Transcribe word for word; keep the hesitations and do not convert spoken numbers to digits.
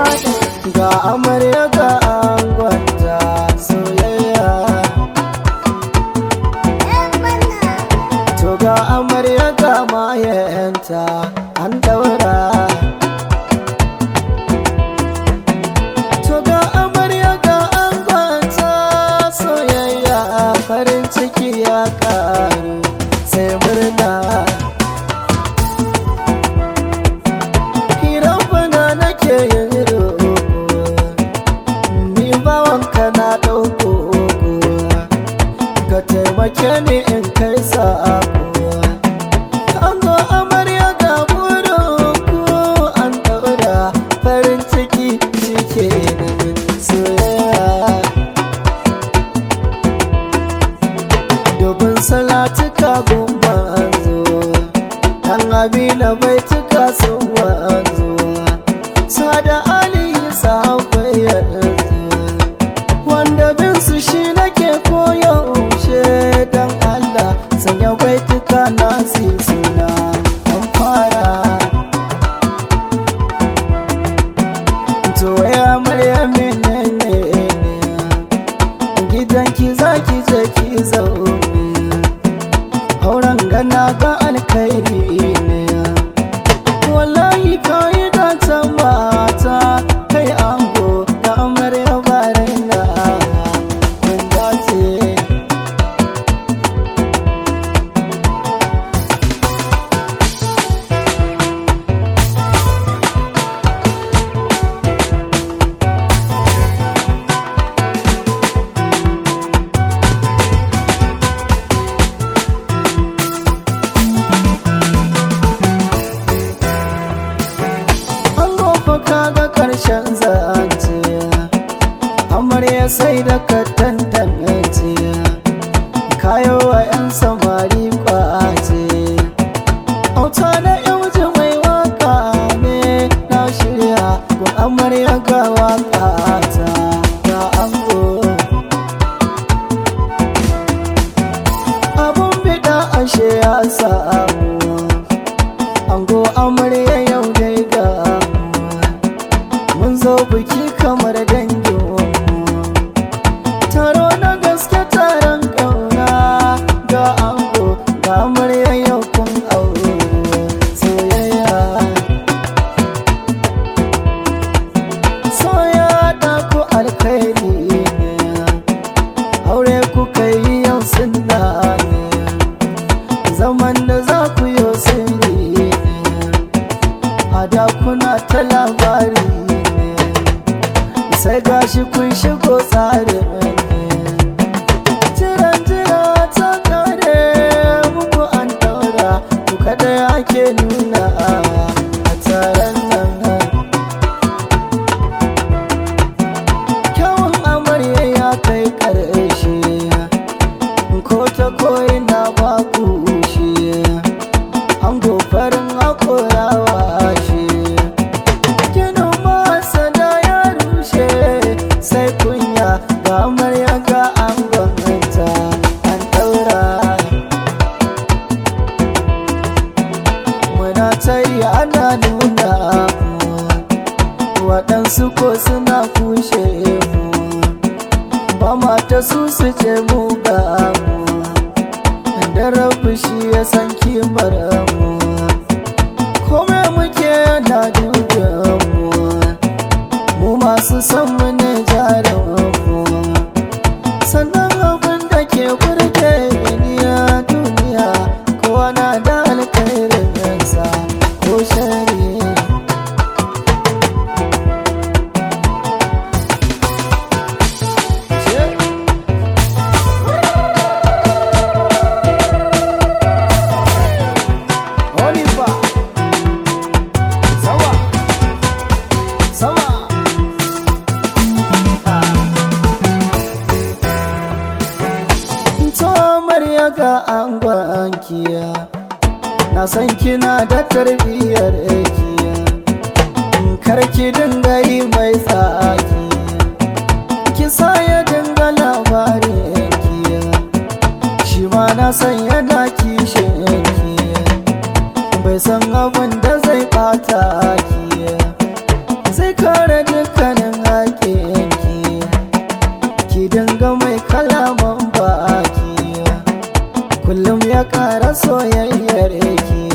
ga amarya ga angonta soyayya. To ga amarya ga mayanta an daura. To ga amarya ga angonta soyayya, farin ciki ya karu sai murna. Hirafana nake yin roƙo, ni bawanka na ɗauko, ka taimake ni in kai sa'ako. Ango amarya ga burinku an ɗaura, farin ciki shi ke nan soyayya. Dubin salatuka gumma an zo, ɗan abila bai cika sun wanzo, sada aliyu sahabai yanzu, wanda bin su shi nake koyaushe. Dan Allah sanya baituka na suna an fara. To ya Maryam menene gidanki zaki je ki zaune, auren gana ga alkhairi ne. Wallahi kai da ta mata, kai ango da amarya barina kun dace. Kaga karshen zance, amarya sai da ka tantance, kayo wa 'yan samari kwace. Auta na yauji mai waka ne na shirya, ko amarya ga waka ta ga ango. Abun bida ashe ya samu, ango amarya yau dai ga mun zo biki kamar danginmu, taro na gaske taron ƙauna. Ga ango ga amarya yau kun aure soyayya. Soya da ku alkhairi ne, aure kuka yi yau sunna ne, zaman da za ku yi sirri ne, a da kuna ta labari, sai gashi kun shigo tsarin. Jiran jira ta kare muku an daura, ku kada ake nuna a taron nan. Kyawun amarya ya kai ƙarshe, ko ta koyi na baku shi, an gofarin haƙorawa shi. Sai kunya ga amarya ga angonta an daura. Muna tayi ana nuna mu, waɗansu ko suna kushe mu, ba mata su su ce mu ga mu, da rabu shi ya san kimar mu, kome muke yana duba mu, mu masu san mu ne jarumanmu. Sannan abin da ke burge ni a duniya, kowa na da alkhairin yansa ko shari. Oliver Sawa Sawa amarya ga angonkiya, na san kina da tarbiyyar kiya, karki dinga yi mai tsaki, ki sa ya dinga labarin kiya, shi ma na san yana kishin kiya, bai san abin da zai bata kiya, zai kare dukkanin haƙinki, ki dinga mai kalaman baki, kullum ya ƙara soyayyar ki.